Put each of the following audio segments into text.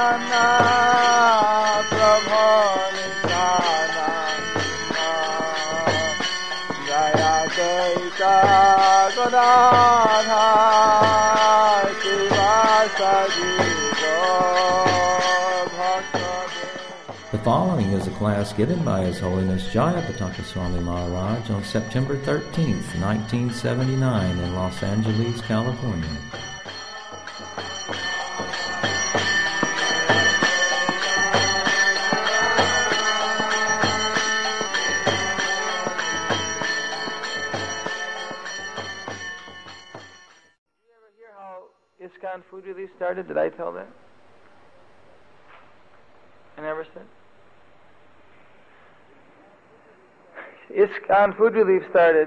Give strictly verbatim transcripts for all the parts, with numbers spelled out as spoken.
The following is a class given by His Holiness Jayapataka Swami Maharaj on September thirteenth, nineteen seventy-nine in Los Angeles, California. ISKCON Food Relief started? Did I tell that? I never said. ISKCON Food Relief started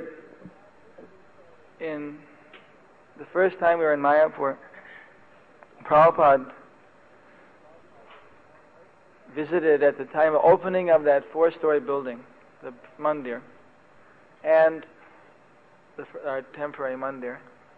in the first time we were in Mayapur. Prabhupada visited at the time of opening of that four-story building, the mandir, and the, our temporary mandir.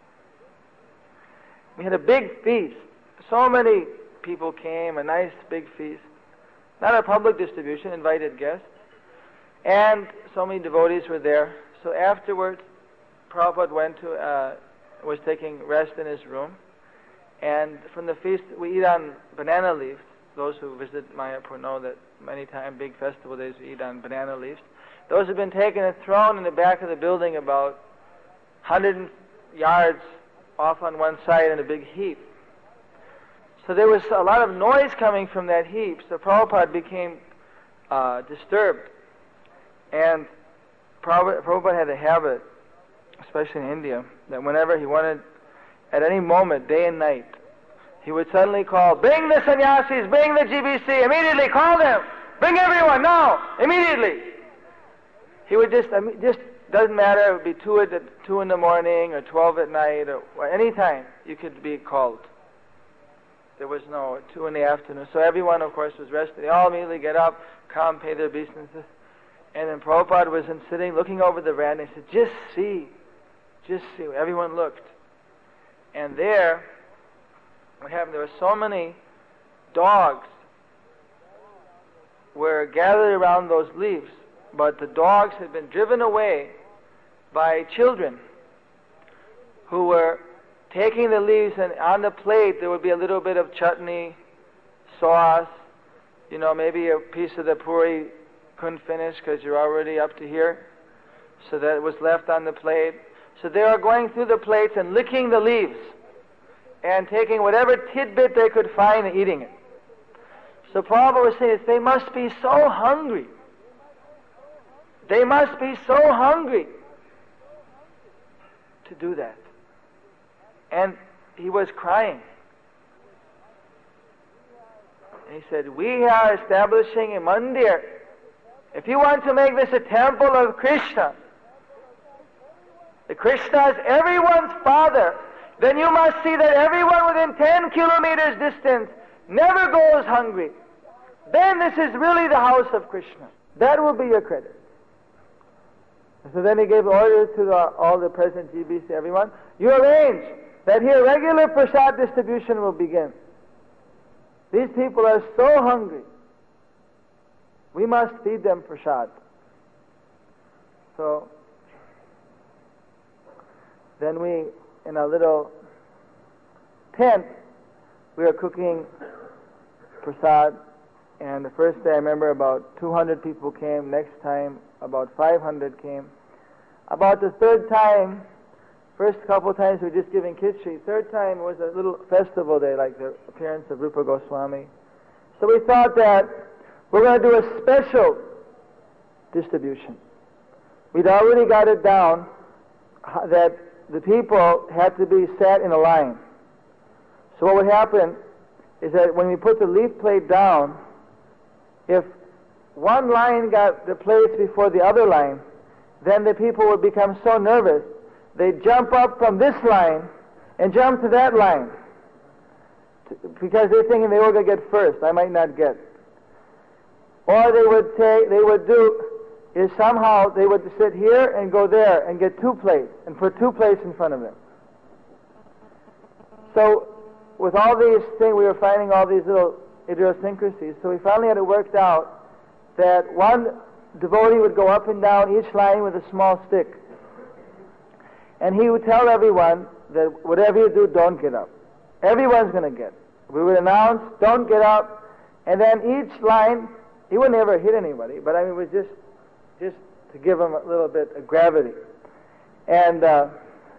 We had a big feast. So many people came, a nice big feast. Not a public distribution, invited guests. And so many devotees were there. So afterwards, Prabhupada went to, uh, was taking rest in his room. And from the feast, we eat on banana leaves. Those who visit Mayapur know that many times, big festival days, we eat on banana leaves. Those have been taken and thrown in the back of the building about one hundred yards off on one side in a big heap. So there was a lot of noise coming from that heap, so Prabhupada became uh, disturbed. And Prabhupada, Prabhupada had a habit, especially in India, that whenever he wanted, at any moment, day and night, he would suddenly call, "Bring the sannyasis, bring the G B C, immediately call them, bring everyone now, immediately." He would just, just doesn't matter, it would be two at two in the morning or twelve at night or, or any time you could be called. There was no two in the afternoon. So everyone, of course, was resting. They all immediately get up, come, pay their obeisances. And then Prabhupada was in sitting, looking over the veranda, and he said, "Just see, just see." Everyone looked. And there, what happened, there were so many dogs were gathered around those leaves, but the dogs had been driven away by children who were taking the leaves, and on the plate there would be a little bit of chutney, sauce, you know, maybe a piece of the puri couldn't finish because you're already up to here, so that was left on the plate. So they were going through the plates and licking the leaves and taking whatever tidbit they could find and eating it. So Prabhupada was saying, they must be so hungry. They must be so hungry to do that. And he was crying. And he said, "We are establishing a mandir. If you want to make this a temple of Krishna, the Krishna is everyone's father, then you must see that everyone within ten kilometers distance never goes hungry. Then this is really the house of Krishna. That will be your credit." So then he gave orders to the, all the present G B C, everyone, "You arrange that here regular prasad distribution will begin. These people are so hungry. We must feed them prasad." So then we, in a little tent, we were cooking prasad. And the first day I remember about two hundred people came. Next time about five hundred came. About the third time, first couple of times we were just giving khichdi. Third time was a little festival day, like the appearance of Rupa Goswami. So we thought that we're going to do a special distribution. We'd already got it down that the people had to be sat in a line. So what would happen is that when we put the leaf plate down, if one line got the plates before the other line, then the people would become so nervous, they'd jump up from this line and jump to that line, because they're thinking they were going to get first, I might not get. Or they would take, they would do, is somehow they would sit here and go there and get two plates, and put two plates in front of them. So with all these things, we were finding all these little idiosyncrasies. So we finally had it worked out that one devotee would go up and down each line with a small stick. And he would tell everyone that whatever you do, don't get up. Everyone's going to get. We would announce, don't get up. And then each line, he would never hit anybody, but I mean, it was just, just to give him a little bit of gravity. And uh,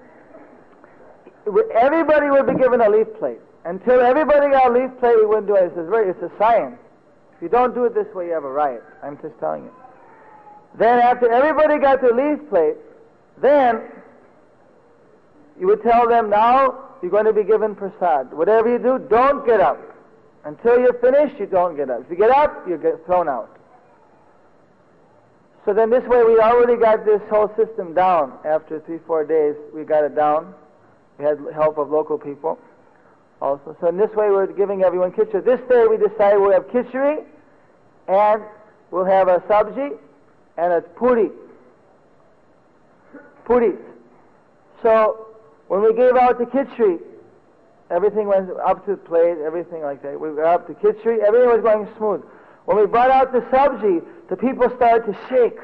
everybody would be given a leaf plate. Until everybody got a leaf plate, we wouldn't do it. It's a, very, it's a science. If you don't do it this way, you have a riot. I'm just telling you. Then after everybody got their leaf plate, then you would tell them, now you're going to be given prasad. Whatever you do, don't get up. Until you're finished, you don't get up. If you get up, you get thrown out. So then this way we already got this whole system down. After three, four days, we got it down. We had help of local people also. So in this way we're giving everyone khichdi. This day we decided we'll have khichdi, and we'll have a sabji and a puri. Puris. So when we gave out the khichdi, everything went up to the plate, everything like that. We got up to khichdi, everything was going smooth. When we brought out the sabji, the people started to shake.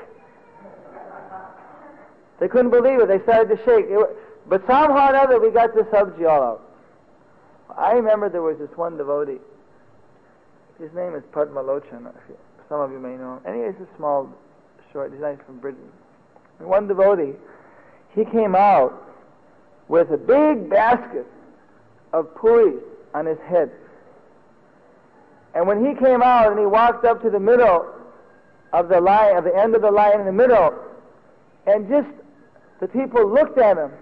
They couldn't believe it. They started to shake. It, but somehow or another, we got the sabji all out. I remember there was this one devotee. His name is Padma Lochan. Some of you may know him. Anyway, he's a small, short, he's nice from Britain. And one devotee, he came out with a big basket of puris on his head. And when he came out and he walked up to the middle of the line, at the end of the line in the middle, and just the people looked at him,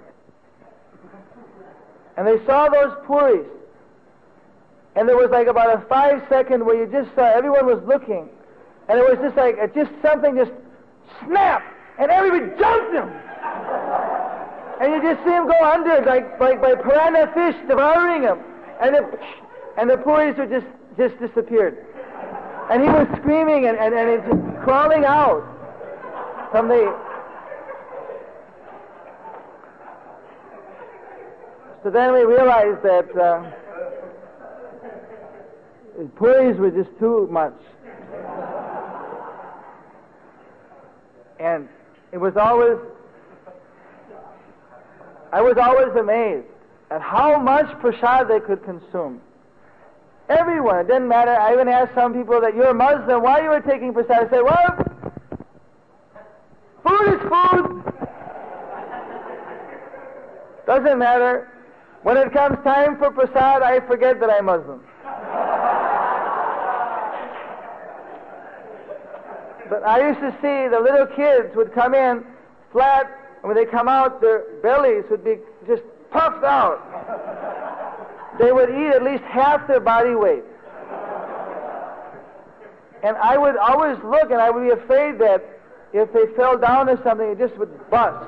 and they saw those puris, and there was like about a five second where you just saw everyone was looking, and it was just like it just something just snapped, and everybody jumped him, and you just see him go under like like by piranha fish devouring him, and the and the puris were just just disappeared, and he was screaming and and, and it just crawling out from the. So then we realized that uh, puris were just too much. And it was always, I was always amazed at how much prasad they could consume. Everyone, it didn't matter. I even asked some people that you're Muslim, why you were taking prasad? I said, well, food is food. Doesn't matter. When it comes time for prasad, I forget that I'm Muslim. But I used to see the little kids would come in flat, and when they come out, their bellies would be just puffed out. They would eat at least half their body weight. And I would always look, and I would be afraid that if they fell down or something, it just would bust.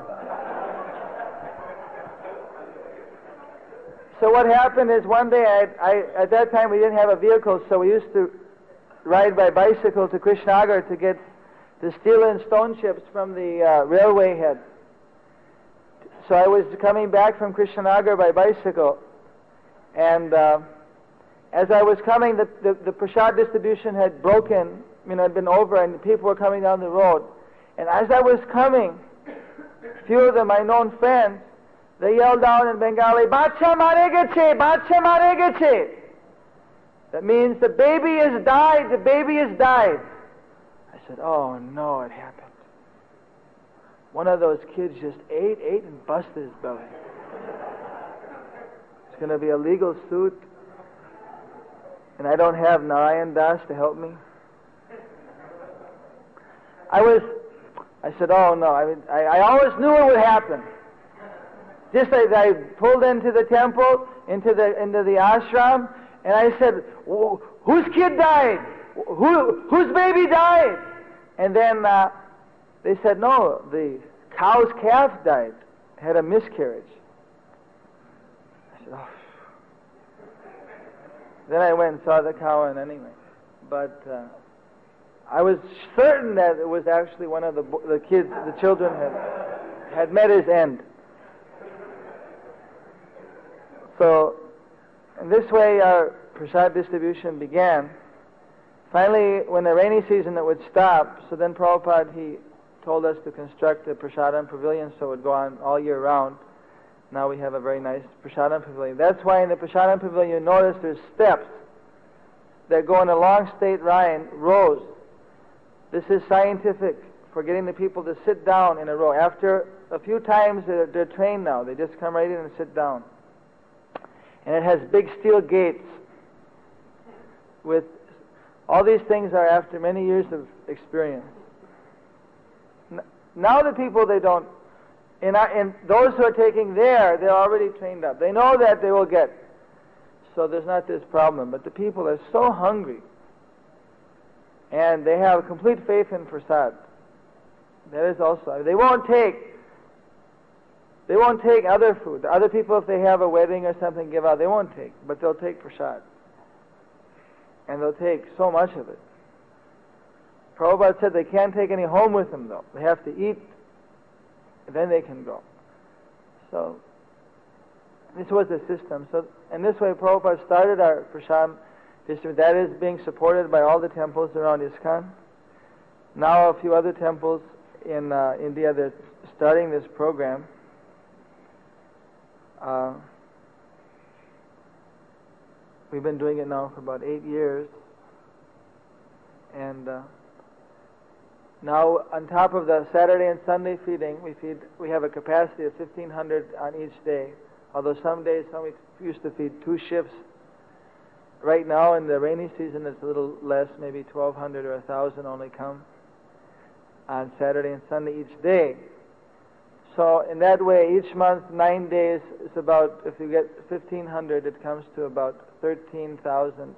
So what happened is one day, I, I, at that time we didn't have a vehicle, so we used to ride by bicycle to Krishnagar to get the steel and stone chips from the uh, railway head. So I was coming back from Krishnagar by bicycle, and uh, as I was coming, the, the, the prasad distribution had broken, you know, had been over, and people were coming down the road. And as I was coming, a few of them, my known friends, they yelled down in Bengali, "Bacha mare geche, bacha mare geche." That means the baby has died, the baby has died. I said, oh no, it happened. One of those kids just ate, ate, and busted his belly. It's going to be a legal suit, and I don't have Narayan Das to help me. I was, I said, oh no, I, mean, I, I always knew it would happen. Just as I pulled into the temple, into the into the ashram, and I said, whose kid died? Who, whose baby died? And then uh, they said, no, the cow's calf died, had a miscarriage. I said, oh. Then I went and saw the cow, and anyway. But uh, I was certain that it was actually one of the the kids, the children had had met his end. So, in this way, our prasad distribution began. finally, when the rainy season, it would stop. So then Prabhupada, he told us to construct a Prasadam pavilion so it would go on all year round. Now we have a very nice Prasadam pavilion. That's why in the Prasadam pavilion you notice there's steps that go in a long straight line, rows. This is scientific for getting the people to sit down in a row. After a few times they're, they're trained now. They just come right in and sit down. And it has big steel gates with all these things are after many years of experience. Now the people, they don't, in, our, in those who are taking there, they're already trained up. They know that they will get, so there's not this problem. But the people are so hungry, and they have complete faith in prasad. That is also, they won't take, they won't take other food. The other people, if they have a wedding or something, give out, they won't take, but they'll take prasad. And they'll take so much of it. Prabhupada said they can't take any home with them, though. They have to eat, then they can go. So, this was the system. So, in this way, Prabhupada started our prasad distribution. That is being supported by all the temples around ISKCON. Now, a few other temples in uh, India, they're starting this program. Uh, we've been doing it now for about eight years. And uh, now, on top of the Saturday and Sunday feeding, we feed. We have a capacity of fifteen hundred on each day. Although some days, some weeks used to feed two shifts. Right now, in the rainy season, it's a little less. Maybe twelve hundred or one thousand only come on Saturday and Sunday each day. So, in that way, each month, nine days is about. If you get fifteen hundred, it comes to about thirteen thousand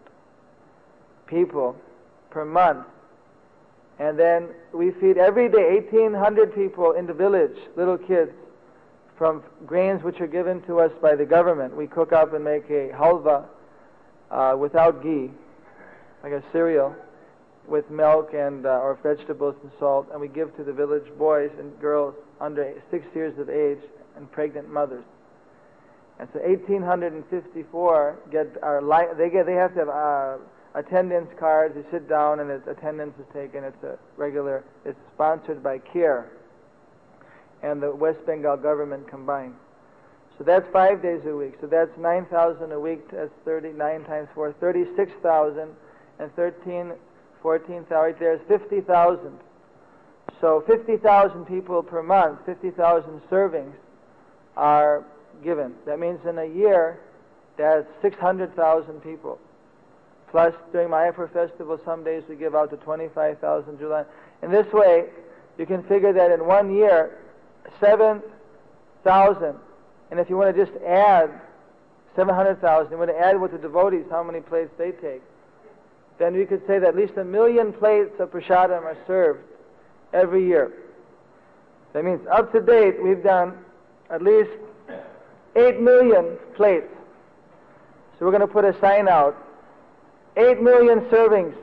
people per month. And then we feed every day eighteen hundred people in the village, little kids, from grains which are given to us by the government. We cook up and make a halva uh, without ghee, like a cereal, with milk and uh, or vegetables and salt, and we give to the village boys and girls under six years of age and pregnant mothers. And so eighteen fifty-four get our li- they get they have to have uh, attendance cards. You sit down and its attendance is taken. It's a regular. It's sponsored by CARE and the West Bengal government combined. So that's five days a week. So that's nine thousand a week. That's thirty-nine times four, thirty-six thousand, and thirteen, fourteen thousand. Right there is fifty thousand. So fifty thousand people per month, fifty thousand servings are given. That means in a year, that's six hundred thousand people. Plus, during Mayapur festival, some days we give out to twenty-five thousand July. In this way, you can figure that in one year, seven thousand. And if you want to just add seven hundred thousand, you want to add with the devotees how many plates they take, then we could say that at least a million plates of prasadam are served every year. That means up to date, we've done at least eight million plates. So we're going to put a sign out. Eight million servings.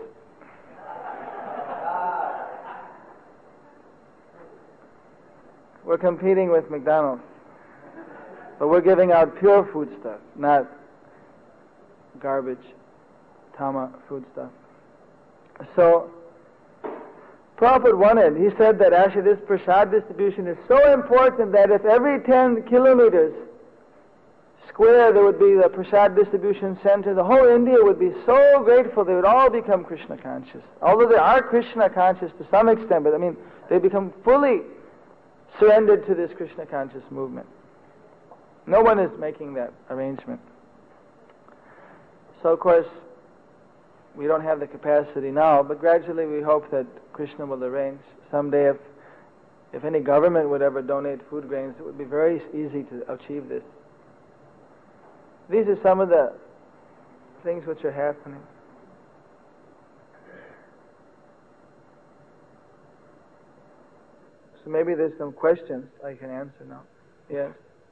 We're competing with McDonald's. But we're giving out pure food stuff, not garbage, tama food stuff. So, Prabhupada wanted, he said that actually this prasad distribution is so important that if every ten kilometers square there would be the prasad distribution center, the whole India would be so grateful. They would all become Krishna conscious. Although they are Krishna conscious to some extent, but I mean, they become fully surrendered to this Krishna conscious movement. No one is making that arrangement. So of course, we don't have the capacity now, but gradually we hope that Krishna will arrange. Someday if, if any government would ever donate food grains, it would be very easy to achieve this. These are some of the things which are happening. So maybe there's some questions I can answer now. Yes?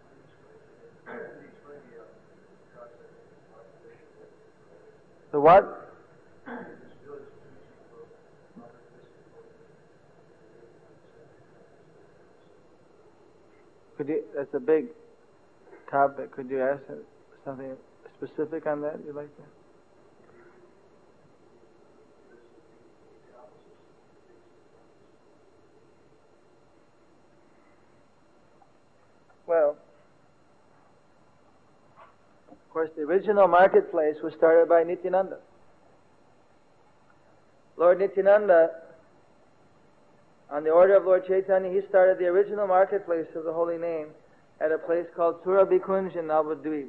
The what? Could you, that's a big topic. Could you ask something specific on that you'd like to? Of course, the original marketplace was started by Nityananda. Lord Nityananda, on the order of Lord Chaitanya, he started the original marketplace of the holy name at a place called Surabikunj in Navadvip.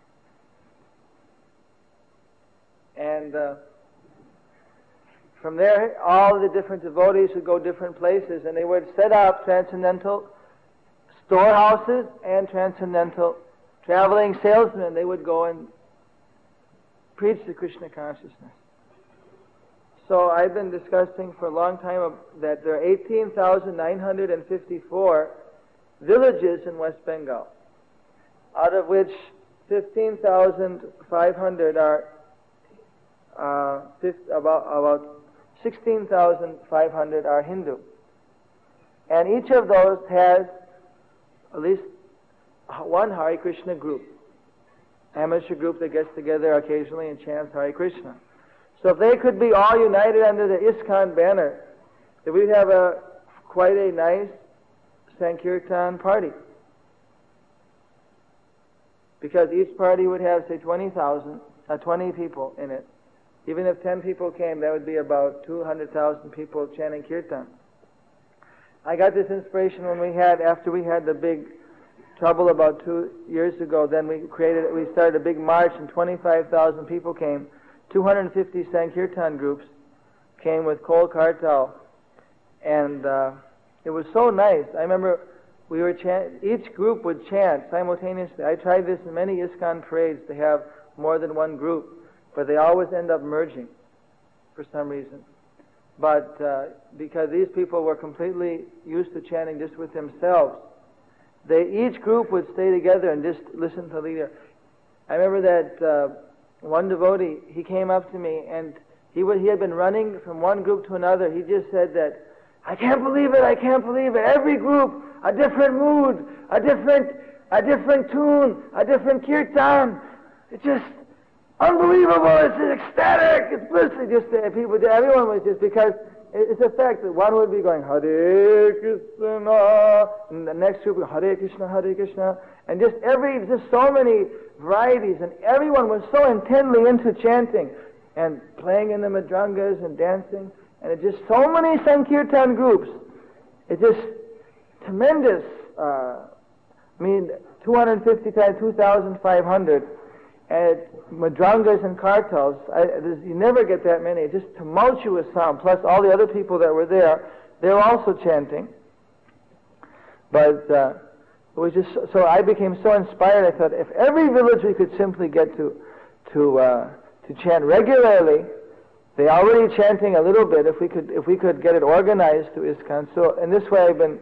And uh, from there, all the different devotees would go different places, and they would set up transcendental storehouses and transcendental traveling salesmen. They would go and preach the Krishna consciousness. So I've been discussing for a long time that there are eighteen thousand nine hundred fifty-four villages in West Bengal, out of which fifteen thousand five hundred are uh, about about sixteen thousand five hundred are Hindu, and each of those has at least one Hare Krishna group, amateur group that gets together occasionally and chants Hare Krishna. So if they could be all united under the ISKCON banner, then we'd have a quite a nice Sankirtan party. Because each party would have, say, twenty thousand, uh, twenty people in it. Even if ten people came, that would be about two hundred thousand people chanting Kirtan. I got this inspiration when we had, after we had the big trouble about two years ago, then we created, we started a big march and twenty-five thousand people came. two hundred fifty Sankirtan groups came with Kol Kartal, and uh, it was so nice. I remember we were chant, each group would chant simultaneously. I tried this in many ISKCON parades to have more than one group, but they always end up merging for some reason. But uh, because these people were completely used to chanting just with themselves, they each group would stay together and just listen to the leader. I remember that uh, one devotee, he came up to me and he was, he had been running from one group to another. He just said that, "I can't believe it, I can't believe it. Every group, a different mood, a different, a different tune, a different kirtan. It's just unbelievable. It's ecstatic. It's bliss." Just uh, people, everyone was just, because it's a fact that one would be going Hare Krishna, and the next group would go Hare Krishna, Hare Krishna, and just every, just so many varieties, and everyone was so intently into chanting and playing in the madrangas and dancing, and it just so many Sankirtan groups. It just tremendous. Uh, I mean, two hundred fifty times two thousand five hundred. And madrangas and kartals, I, you never get that many. Just tumultuous sound. Plus all the other people that were there, they were also chanting. But uh, it was just so I became so inspired. I thought, if every village we could simply get to to uh, to chant regularly, they already chanting a little bit. If we could if we could get it organized to ISKCON. So in this way, I've been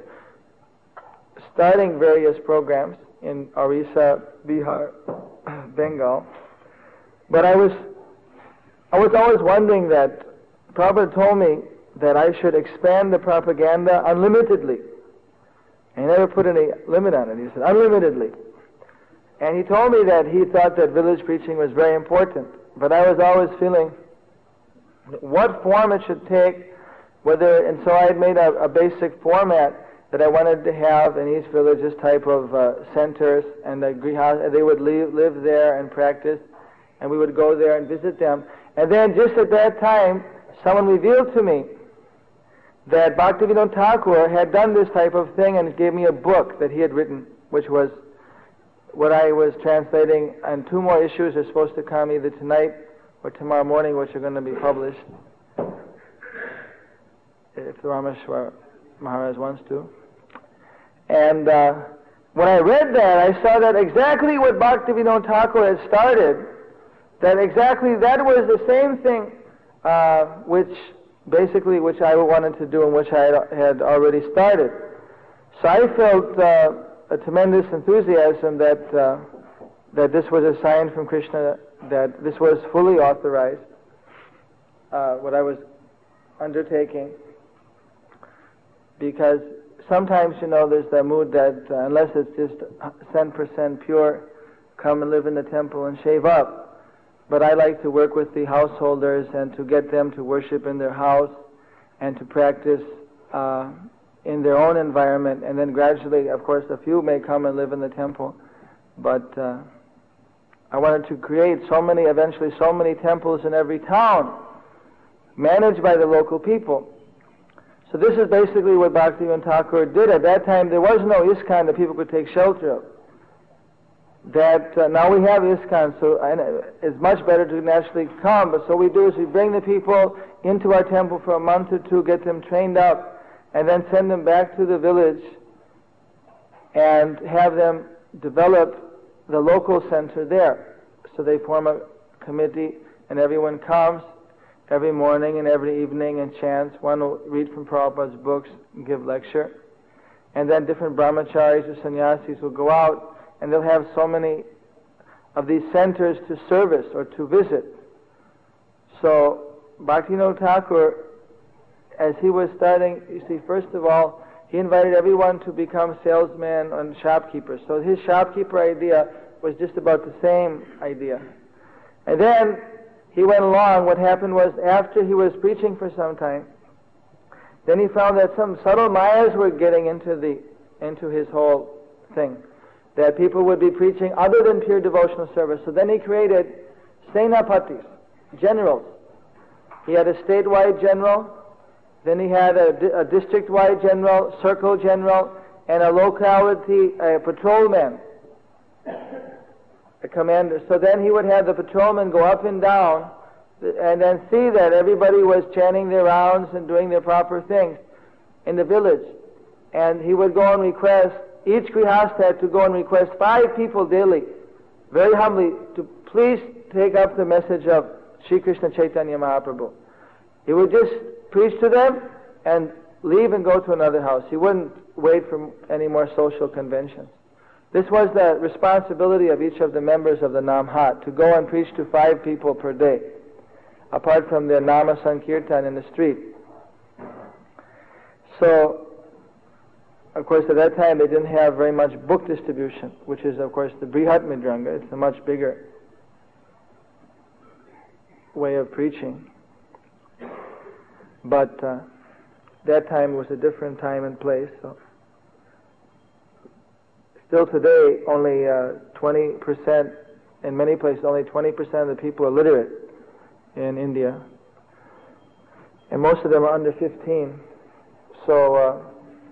starting various programs in Orissa, Bihar, Bengal. But I was I was always wondering that Prabhupada told me that I should expand the propaganda unlimitedly. He never put any limit on it. He said unlimitedly. And he told me that he thought that village preaching was very important. But I was always feeling what form it should take, whether, and so I had made a, a basic format that I wanted to have in each village, this type of uh, centers, and the grihas, they would live, live there and practice, and we would go there and visit them. And then just at that time, someone revealed to me that Bhaktivinoda Thakur had done this type of thing and gave me a book that he had written, which was what I was translating, and two more issues are supposed to come either tonight or tomorrow morning, which are going to be published, if the Rameshwar Maharaj wants to. And uh, when I read that, I saw that exactly what Bhaktivinoda Thakur had started, that exactly that was the same thing uh, which basically which I wanted to do and which I had already started. So I felt uh, a tremendous enthusiasm that uh, that this was a sign from Krishna that this was fully authorized, uh, what I was undertaking, because sometimes, you know, there's that mood that uh, unless it's just ten percent pure, come and live in the temple and shave up. But I like to work with the householders and to get them to worship in their house and to practice uh, in their own environment. And then gradually, of course, a few may come and live in the temple. But uh, I wanted to create so many, eventually so many temples in every town, managed by the local people. So this is basically what Bhaktivinoda Thakur did. At that time, there was no ISKCON that people could take shelter of. That uh, now we have ISKCON, so and it's much better to naturally come. But so we do is we bring the people into our temple for a month or two, get them trained up, and then send them back to the village and have them develop the local center there. So they form a committee, and everyone comes every morning and every evening and chants. One will read from Prabhupada's books and give lecture. And then different brahmacharis or sannyasis will go out, and they'll have so many of these centers to service or to visit. So Bhaktivinoda Thakur, as he was starting, you see, first of all, he invited everyone to become salesmen and shopkeepers. So his shopkeeper idea was just about the same idea. And then he went along. What happened was, after he was preaching for some time, then he found that some subtle mayas were getting into the into his whole thing, that people would be preaching other than pure devotional service. So then he created senapatis, generals. He had a statewide general, then he had a, di- a district-wide general, circle general, and a locality a patrolman, a commander. So then he would have the patrolmen go up and down and then see that everybody was chanting their rounds and doing their proper things in the village. And he would go and request, each grihastha had to go and request five people daily, very humbly, to please take up the message of Sri Krishna Chaitanya Mahaprabhu. He would just preach to them and leave and go to another house. He wouldn't wait for any more social conventions. This was the responsibility of each of the members of the Namhat, to go and preach to five people per day, apart from their Nama Sankirtan in the street. So, of course, at that time they didn't have very much book distribution, which is, of course, the Brihat Midranga. It's a much bigger way of preaching. But uh, that time was a different time and place. So. Still today, only uh, twenty percent, in many places, only twenty percent of the people are literate in India. And most of them are under fifteen. So, uh,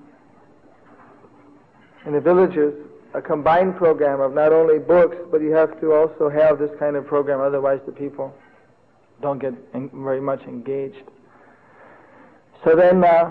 in the villages, a combined program of not only books, but you have to also have this kind of program, otherwise the people don't get en- very much engaged. So then, uh,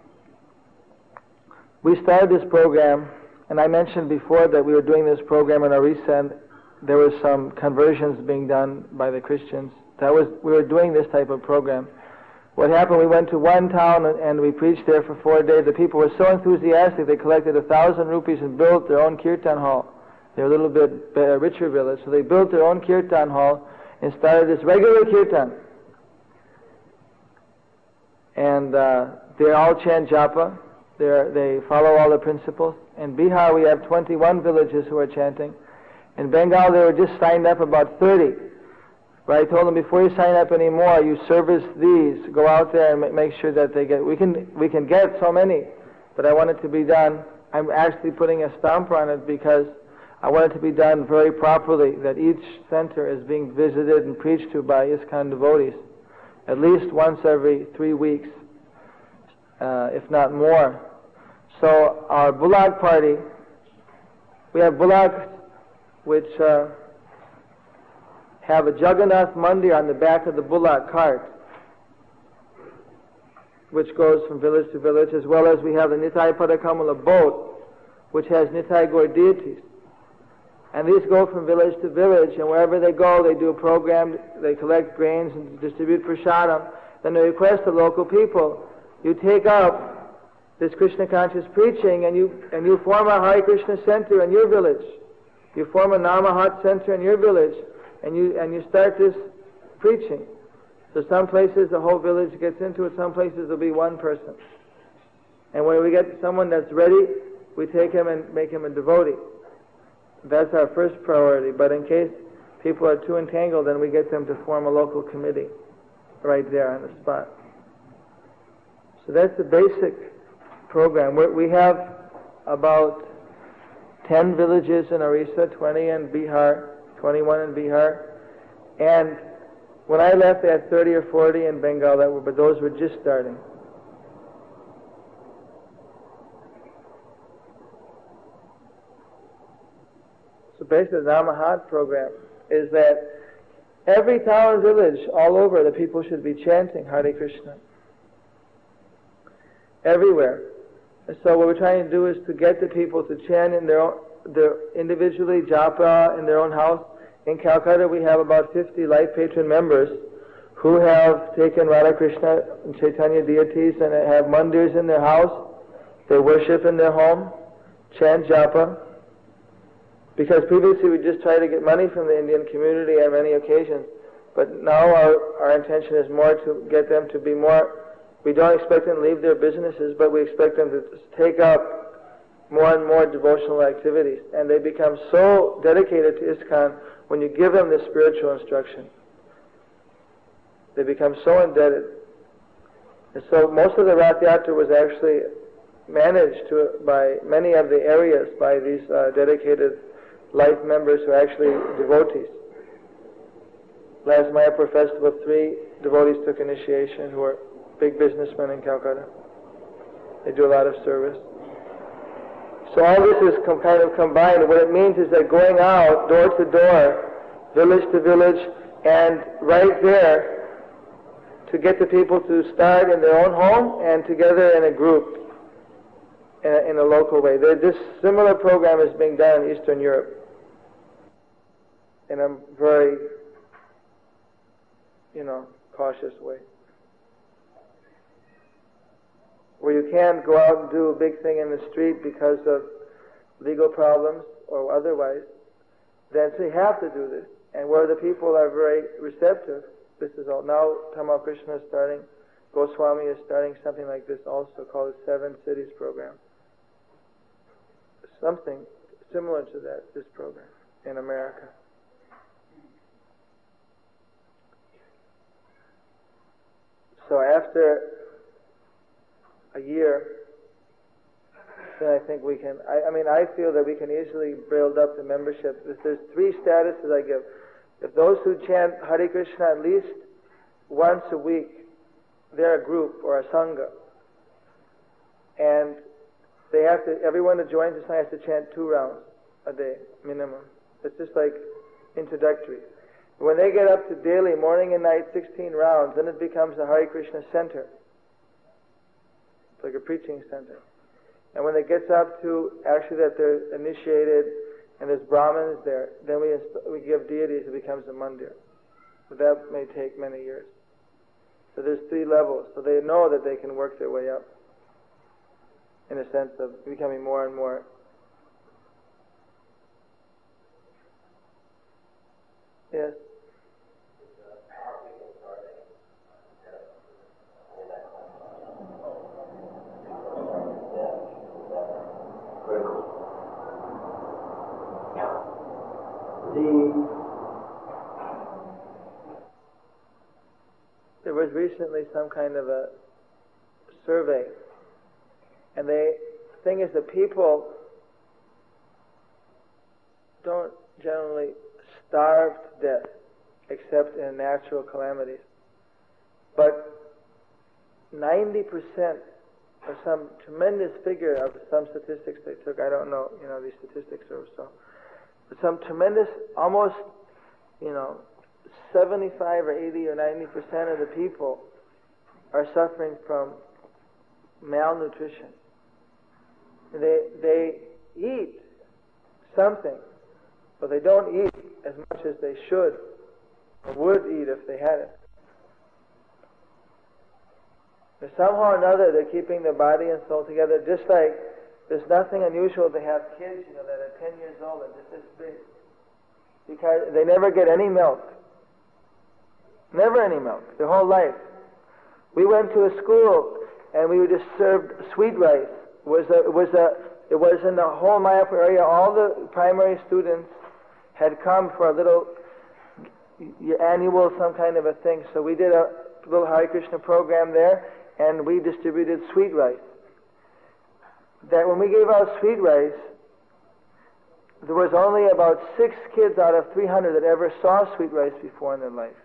we started this program. And I mentioned before that we were doing this program in Orissa, and there were some conversions being done by the Christians. That was, we were doing this type of program. What happened, we went to one town and, and we preached there for four days. The people were so enthusiastic, they collected a thousand rupees and built their own kirtan hall. They were a little bit uh, richer village, so they built their own kirtan hall and started this regular kirtan. And uh, they all chant japa. They're, they follow all the principles. In Bihar, we have twenty-one villages who are chanting. In Bengal, they were just signed up about thirty. But I told them, before you sign up any more, you service these. Go out there and make sure that they get... We can, we can get so many, but I want it to be done. I'm actually putting a stamp on it because I want it to be done very properly, that each center is being visited and preached to by ISKCON devotees at least once every three weeks, uh, if not more. So our Bulak party, we have Bulak which uh, have a Jagannath Mandir on the back of the Bulak cart, which goes from village to village, as well as we have the Nitai Padakamala boat, which has Nitai Gaur deities. And these go from village to village, and wherever they go, they do a program, they collect grains and distribute prasadam. Then they request the local people, you take up this Krishna conscious preaching, and you and you form a Hare Krishna center in your village. You form a Namahat center in your village, and you and you start this preaching. So some places the whole village gets into it, some places there'll be one person. And when we get someone that's ready, we take him and make him a devotee. That's our first priority. But in case people are too entangled, then we get them to form a local committee right there on the spot. So that's the basic program. We're, we have about ten villages in Orissa, twenty in Bihar, twenty-one in Bihar. And when I left, they had thirty or forty in Bengal, that were, but those were just starting. So basically, the Namahat program is that every town and village all over, the people should be chanting Hare Krishna. Everywhere. And so what we're trying to do is to get the people to chant in their own, their individually, japa in their own house. In Calcutta, we have about fifty life patron members who have taken Radha Krishna and Chaitanya deities and have mandirs in their house. They worship in their home, chant japa. Because previously we just tried to get money from the Indian community on many occasions. But now our, our intention is more to get them to be more, we don't expect them to leave their businesses, but we expect them to take up more and more devotional activities. And they become so dedicated to ISKCON when you give them this spiritual instruction. They become so indebted. And so most of the Rath Yatra was actually managed to, by many of the areas by these uh, dedicated life members who are actually devotees. Last Mayapur festival, three devotees took initiation who are big businessmen in Calcutta. They do a lot of service. So all this is com- kind of combined. What it means is that going out door to door, village to village, and right there to get the people to start in their own home and together in a group in a, in a local way. There, this similar program is being done in Eastern Europe in a very, you know, cautious way. Where you can't go out and do a big thing in the street because of legal problems or otherwise, then so you have to do this. And where the people are very receptive, this is all. Now Tamal Krishna is starting, Goswami is starting something like this also called the Seven Cities Program. Something similar to that, this program in America. So after a year, then I think we can, I, I mean, I feel that we can easily build up the membership. If there's three statuses I give. If those who chant Hare Krishna at least once a week, they're a group or a sangha. And they have to, everyone that joins the sangha has to chant two rounds a day, minimum. It's just like introductory. When they get up to daily, morning and night, sixteen rounds, then it becomes a Hare Krishna center. It's like a preaching center. And when it gets up to actually that they're initiated and there's Brahmins there, then we inst- we give deities, it becomes a mandir. But that may take many years. So there's three levels. So they know that they can work their way up in a sense of becoming more and more. Yes? There was recently some kind of a survey, and the thing is that people don't generally starve to death except in natural calamities. But ninety percent or some tremendous figure of some statistics they took, I don't know, you know, these statistics are so, but some tremendous, almost, you know, seventy-five or eighty or ninety percent of the people are suffering from malnutrition. They they eat something, but they don't eat as much as they should or would eat if they had it. But somehow or another they're keeping their body and soul together, just like there's nothing unusual to have kids, you know, that are ten years old and just this big. Because they never get any milk. Never any milk, their whole life. We went to a school and we were just served sweet rice. It was a, it was a, it was in the whole Mayapur area. All the primary students had come for a little annual some kind of a thing. So we did a little Hare Krishna program there, and we distributed sweet rice. That when we gave out sweet rice, there was only about six kids out of three hundred that ever saw sweet rice before in their life.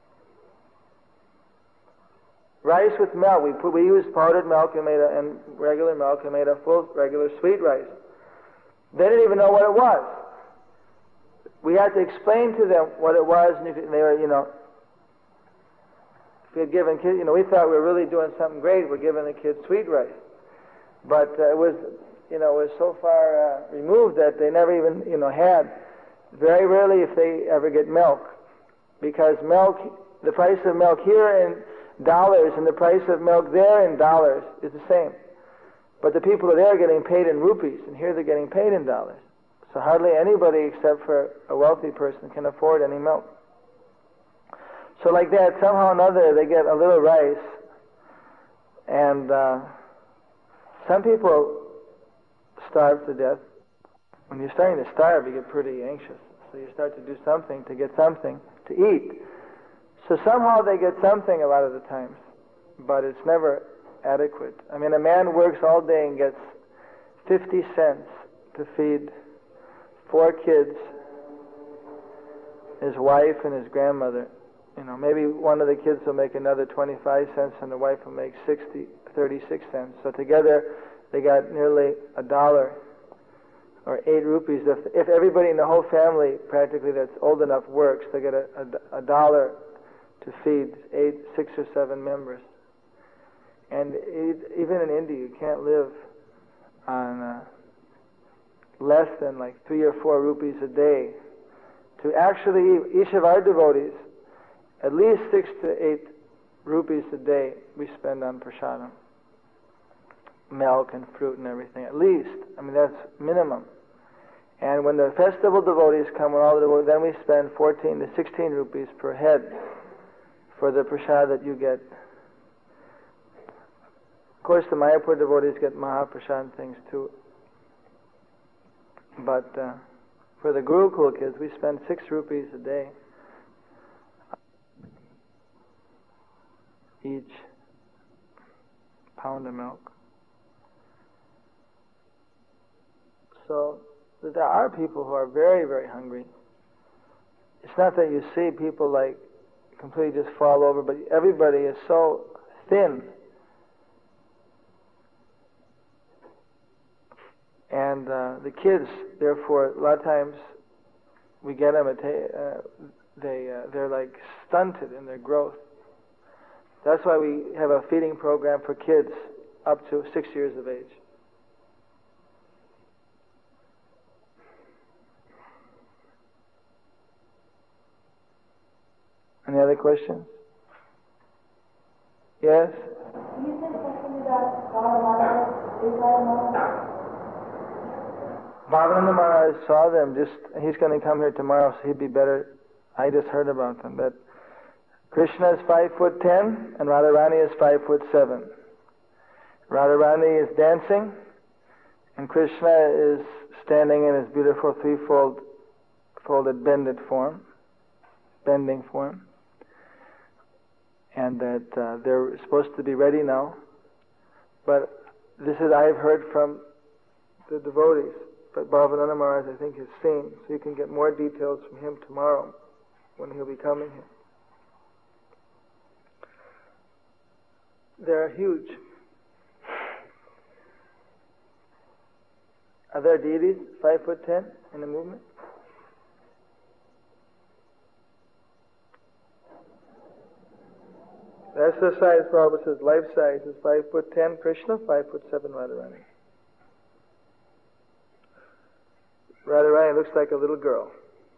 Rice with milk. We put, we used powdered milk and made a, and regular milk and made a full regular sweet rice. They didn't even know what it was. We had to explain to them what it was, and they were, you know, if we had given kids, you know, we thought we were really doing something great. We're giving the kids sweet rice, but uh, it was, you know, it was so far uh, removed that they never even, you know, had. Very rarely, if they ever get milk, because milk, the price of milk here in dollars and the price of milk there in dollars is the same. But the people there are getting paid in rupees, and here they're getting paid in dollars. So hardly anybody except for a wealthy person can afford any milk. So like that, somehow or another, they get a little rice, and uh, some people starve to death. When you're starting to starve, you get pretty anxious. So you start to do something to get something to eat. So somehow they get something a lot of the times, but it's never adequate. I mean, a man works all day and gets fifty cents to feed four kids, his wife and his grandmother. You know, maybe one of the kids will make another twenty-five cents and the wife will make sixty, thirty-six cents. So together they got nearly a dollar or eight rupees. If, if everybody in the whole family practically that's old enough works, they get a, a, a dollar to feed eight, six or seven members. And it, even in India, you can't live on uh, less than like three or four rupees a day. To actually, each of our devotees, at least six to eight rupees a day we spend on prasadam. Milk and fruit and everything, at least. I mean, that's minimum. And when the festival devotees come, when all the devotees, then we spend fourteen to sixteen rupees per head for the prasad that you get. Of course, the Mayapur devotees get Mahaprasad things too. But uh, for the Gurukul kids, we spend six rupees a day each pound of milk. So there are people who are very, very hungry. It's not that you see people like completely just fall over, but everybody is so thin. And uh, the kids, therefore, a lot of times we get them, at uh, they, uh, they're like stunted in their growth. That's why we have a feeding program for kids up to six years of age. Any other questions? Yes? You said something about Bhavananda. Bhavananda Maharaj saw them. Just he's going to come here tomorrow, so he'd be better. I just heard about them. That Krishna is five foot ten and Radharani is five foot seven. Radharani is dancing, and Krishna is standing in his beautiful threefold folded bended form, bending form. And that uh, they're supposed to be ready now. But this is I've heard from the devotees. But Bhavananda Maharaj, I think, has seen. So you can get more details from him tomorrow when he'll be coming here. They're huge. Are there deities five foot ten in the movement? That's the size Prabhupada says. Life size is five foot ten Krishna, five foot seven Radharani. Radharani looks like a little girl.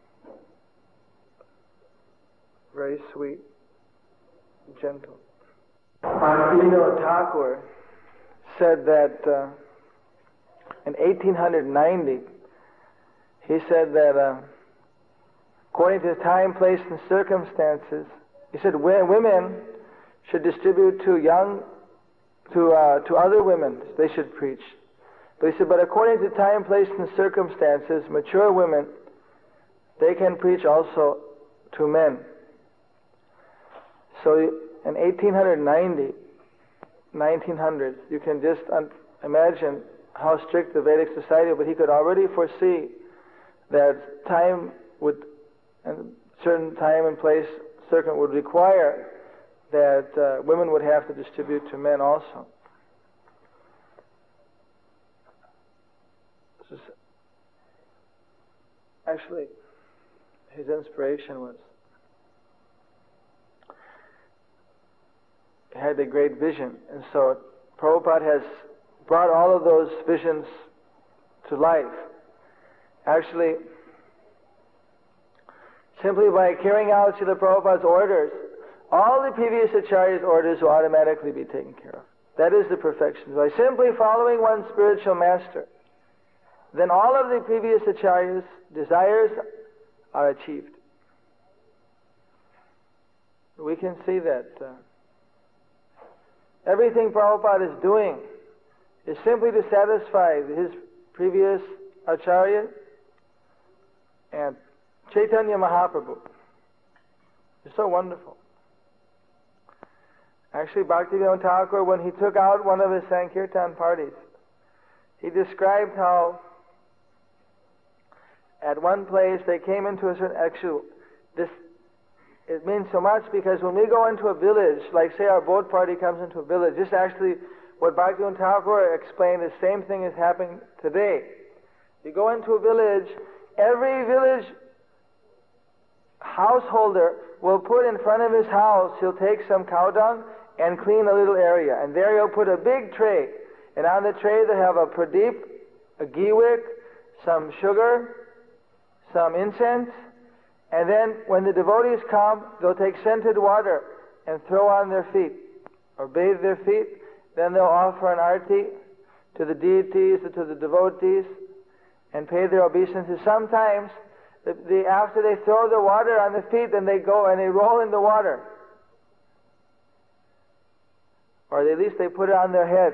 Very sweet, gentle. Bhaktivinoda Thakur said that uh, in eighteen ninety, he said that uh, according to time, place, and circumstances, he said women should distribute to young, to uh, to other women. They should preach. But he said, but according to time, place, and circumstances, mature women, they can preach also to men. So in eighteen ninety, nineteen hundreds, you can just un- imagine how strict the Vedic society was. But he could already foresee that time would, and certain time and place circum would require that uh, women would have to distribute to men also. This is actually, his inspiration was, he had a great vision, and so Prabhupada has brought all of those visions to life. Actually, simply by carrying out Srila Prabhupada's orders, all the previous Acharya's orders will automatically be taken care of. That is the perfection. By simply following one spiritual master, then all of the previous Acharya's desires are achieved. We can see that uh, everything Prabhupada is doing is simply to satisfy his previous Acharya and Chaitanya Mahaprabhu. It's so wonderful. Actually, Bhaktivinoda Thakur, when he took out one of his Sankirtan parties, he described how at one place they came into a certain, actually, this, it means so much because when we go into a village, like say our boat party comes into a village, this actually, what Bhaktivinoda Thakur explained, the same thing is happening today. You go into a village, every village householder will put in front of his house, he'll take some cow dung and clean a little area. And there he'll put a big tray. And on the tray they'll have a pradeep, a ghee wick, some sugar, some incense. And then when the devotees come, they'll take scented water and throw on their feet or bathe their feet. Then they'll offer an arti to the deities or to the devotees and pay their obeisances. Sometimes The, the, after they throw the water on the feet, then they go and they roll in the water. Or at least they put it on their head.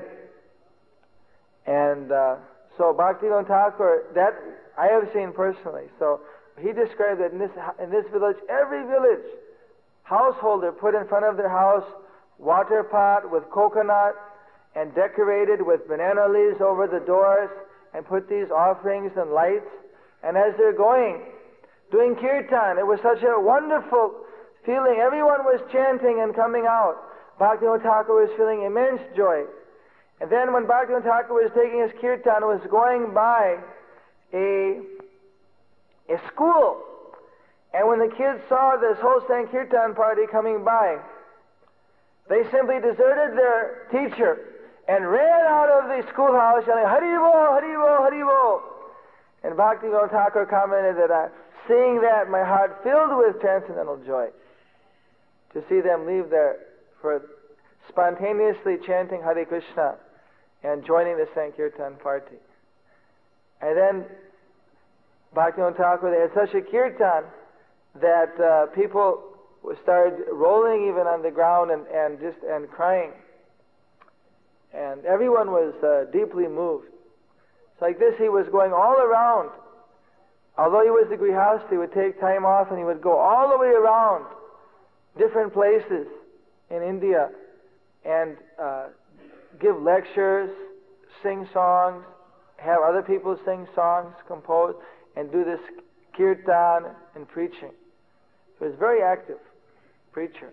And uh, so Bhaktivinoda Thakur, that I have seen personally. So he described that in this, in this village, every village householder put in front of their house water pot with coconut and decorated with banana leaves over the doors and put these offerings and lights. And as they're going, doing kirtan, it was such a wonderful feeling. Everyone was chanting and coming out. Bhaktivinoda Thakur was feeling immense joy. And then when Bhaktivinoda Thakur was taking his kirtan, was going by a, a school. And when the kids saw this whole Sankirtan party coming by, they simply deserted their teacher and ran out of the schoolhouse yelling, Hari Bol, Hari Bol, Hari Bol. And Bhaktivinoda Thakur commented that uh, seeing that, my heart filled with transcendental joy to see them leave there for spontaneously chanting Hare Krishna and joining the Sankirtan party. And then Bhaktivinoda Thakur, they had such a kirtan that uh, people started rolling even on the ground and, and just and crying. And everyone was uh, deeply moved. It's like this, he was going all around. Although he was the grihastha, he would take time off and he would go all the way around different places in India and uh, give lectures, sing songs, have other people sing songs, compose, and do this kirtan and preaching. He was a very active preacher.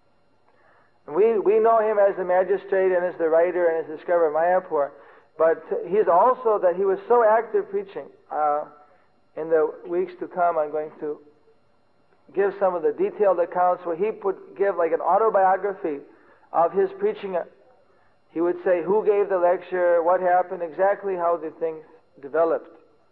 And we, we know him as the magistrate and as the writer and as the discoverer of Mayapur, but he's also that he was so active preaching. Uh, in the weeks to come, I'm going to give some of the detailed accounts where he would give like an autobiography of his preaching. He would say who gave the lecture, what happened, exactly how the things developed.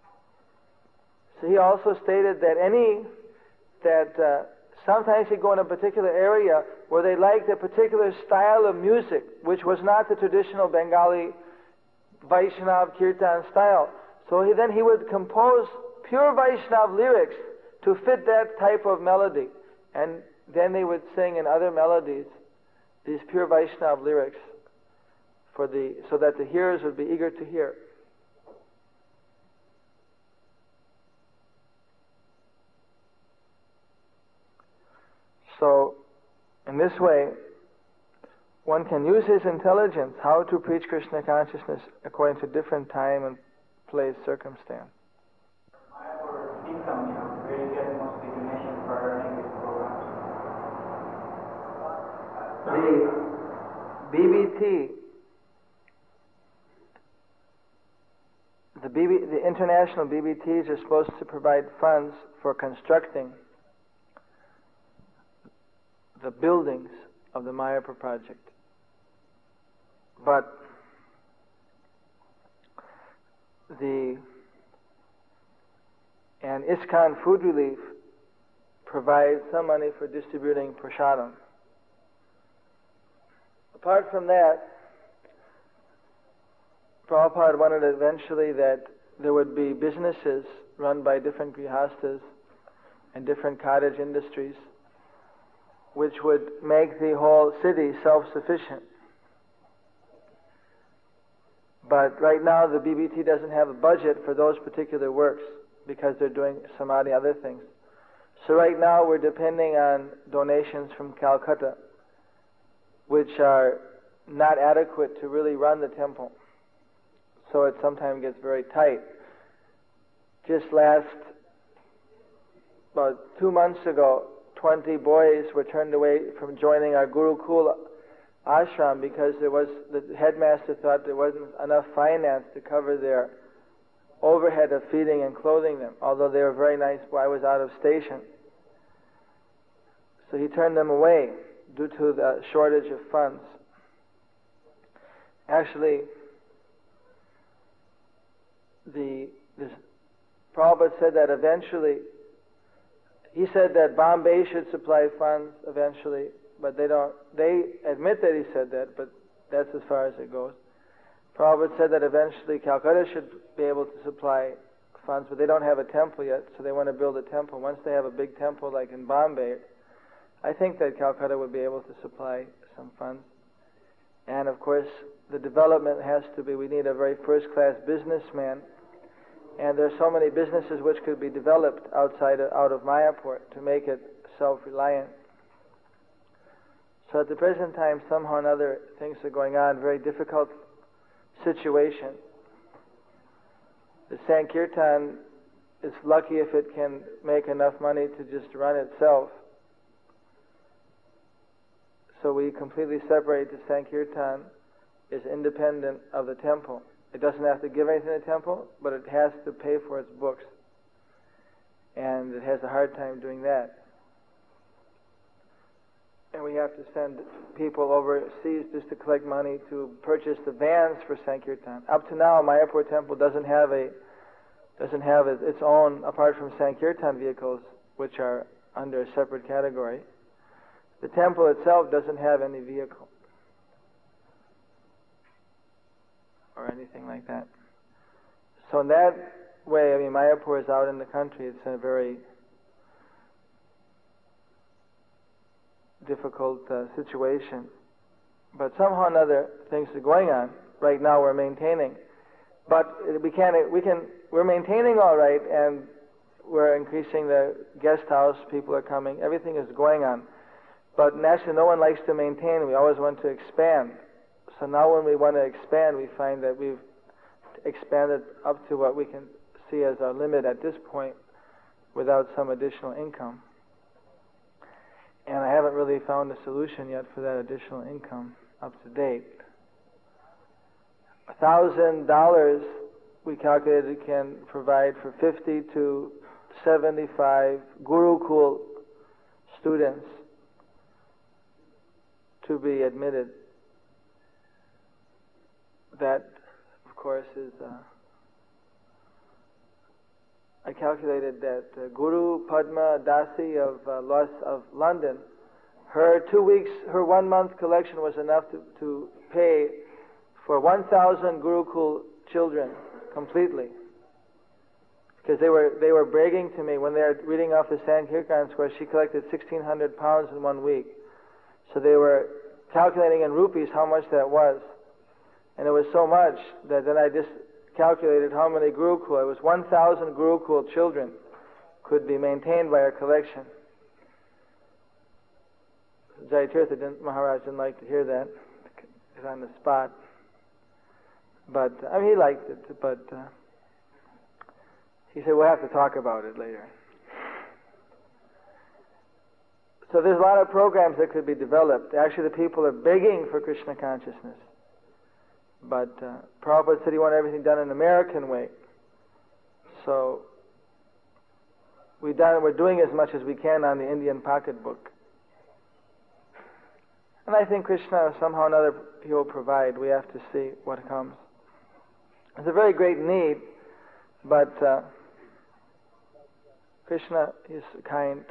So he also stated that any, that uh, sometimes he'd go in a particular area where they liked a particular style of music, which was not the traditional Bengali Vaishnav Kirtan style. So he, then he would compose pure Vaishnav lyrics to fit that type of melody. And then they would sing in other melodies these pure Vaishnav lyrics for the, so that the hearers would be eager to hear. So, in this way, one can use his intelligence how to preach Krishna consciousness according to different time and place, circumstance. He The B B T, the, B B, the international B B Ts are supposed to provide funds for constructing the buildings of the Mayapur project. But the and ISKCON Food Relief provides some money for distributing prasadam. Apart from that, Prabhupada wanted eventually that there would be businesses run by different grihastas and different cottage industries which would make the whole city self-sufficient. But right now the B B T doesn't have a budget for those particular works because they're doing some of the other things. So right now we're depending on donations from Calcutta, which are not adequate to really run the temple. So it sometimes gets very tight. Just last, about two months ago, twenty boys were turned away from joining our Gurukul ashram because there was the headmaster thought there wasn't enough finance to cover their overhead of feeding and clothing them, although they were very nice. Boy, I was out of station. So he turned them away due to the shortage of funds. Actually, the this Prabhupada said that eventually, he said that Bombay should supply funds eventually, but they don't, they admit that he said that, but that's as far as it goes. Prabhupada said that eventually Calcutta should be able to supply funds, but they don't have a temple yet, so they want to build a temple. Once they have a big temple like in Bombay, I think that Calcutta would be able to supply some funds. And of course, the development has to be, we need a very first-class businessman, and there are so many businesses which could be developed outside of, out of Mayapur to make it self-reliant. So at the present time, somehow or another, things are going on, very difficult situation. The Sankirtan is lucky if it can make enough money to just run itself. So we completely separate the Sankirtan is independent of the temple. It doesn't have to give anything to the temple, but it has to pay for its books. And it has a hard time doing that. And we have to send people overseas just to collect money to purchase the vans for Sankirtan. Up to now, Mayapur Temple doesn't have a doesn't have its own, apart from Sankirtan vehicles, which are under a separate category. The temple itself doesn't have any vehicle or anything like that. So in that way, I mean, Mayapur is out in the country. It's a very difficult uh, situation. But somehow or another, things are going on. Right now we're maintaining. But we can't, we can, we're maintaining all right, and we're increasing the guest house, people are coming, everything is going on. But naturally, no one likes to maintain. We always want to expand. So now when we want to expand, we find that we've expanded up to what we can see as our limit at this point without some additional income. And I haven't really found a solution yet for that additional income up to date. A thousand dollars, we calculated, can provide for fifty to seventy-five Gurukul students to be admitted. That, of course, is, uh, I calculated that uh, Guru Padma Dasi of, uh, Los, of London, her two weeks, her one month collection was enough to, to pay for one thousand Gurukul children completely. Because they were, they were bragging to me when they were reading off the Sankirtan square, she collected sixteen hundred pounds in one week. So they were calculating in rupees how much that was. And it was so much that then I just calculated how many Gurukul. It was one thousand Gurukul children could be maintained by our collection. Jayatirtha didn't, Maharaj didn't like to hear that. It's on the spot. But, I mean, he liked it, but uh, he said, we'll have to talk about it later. So there's a lot of programs that could be developed. Actually, the people are begging for Krishna consciousness. But uh, Prabhupada said he wanted everything done an American way. So we done, we're doing as much as we can on the Indian pocketbook. And I think Krishna somehow or another he will provide. We have to see what comes. It's a very great need, but uh, Krishna is kind.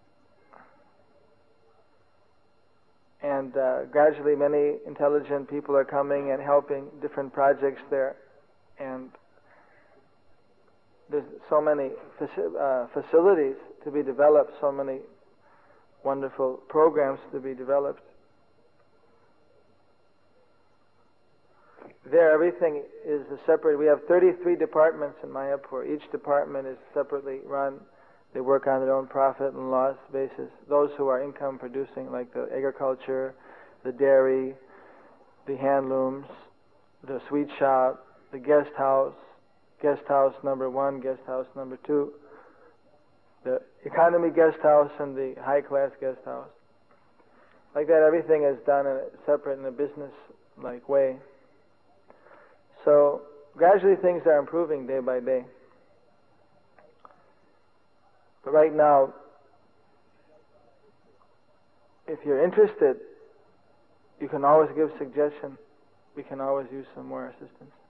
And uh, gradually many intelligent people are coming and helping different projects there. And there's so many faci- uh, facilities to be developed, so many wonderful programs to be developed. There, everything is a separate. We have thirty-three departments in Mayapur. Each department is separately run. They work on their own profit and loss basis. Those who are income producing, like the agriculture, the dairy, the handlooms, the sweet shop, the guest house, guest house number one, guest house number two, the economy guest house and the high class guest house. Like that, everything is done in a separate in a business-like way. So gradually things are improving day by day. But right now, if you're interested, you can always give suggestion. We can always use some more assistance.